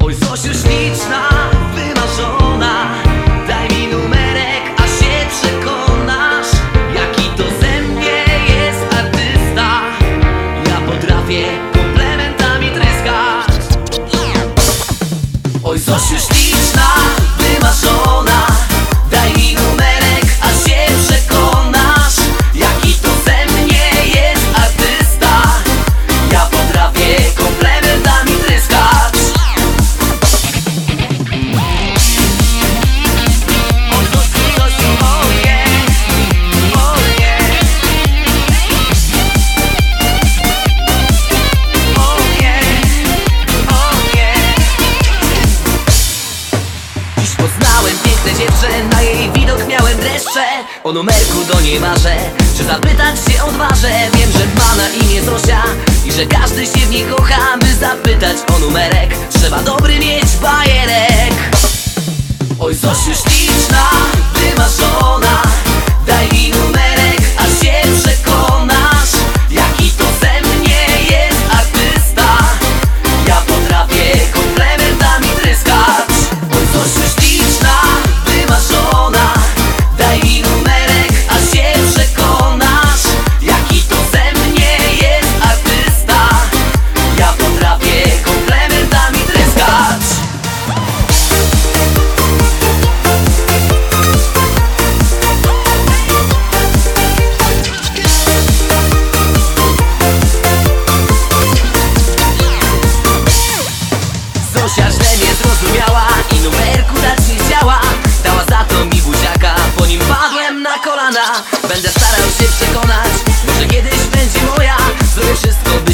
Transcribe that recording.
Oj Zosiu śliczna, wymarzona, daj mi numerek, a się przekonasz, jaki to ze mnie jest artysta. Ja potrafię komplementami tryskać. Oj Zosiu śliczna, wymarzona, daj mi numerek, a się przekonasz, jaki to ze mnie jest artysta. Ja potrafię komplementami tryskać. Oj Zosiu, Zosiu, oh yeah, oh yeah, oh yeah, oh yeah. Dziś poznałem piękne dziewczę, na jej widok miałem dreszcze. O numerku do niej marzę, czy zapytać się odważę. Wiem, że ma na imię Zosia i że każdy się w niej kocha. By zapytać o numerek, trzeba dobry mieć bajerek. Oj Zosiu śliczna, wymarzona, daj mi numerek, a się przekonasz, jaki to ze mnie jest artysta. Ja potrafię komplementami tryskać. Oj Zosiu śliczna, wymarzona, daj mi numerek, a się przekonasz, jaki to ze mnie jest artysta. Ja potrafię komplementami tryskać. Zosia źle mnie zrozumiała i numerku dać nie chciała. Dała za to mi buziaka, po nim padłem na kolana. Będę starał się przekonać, może kiedyś będzie moja. Zrobię wszystko,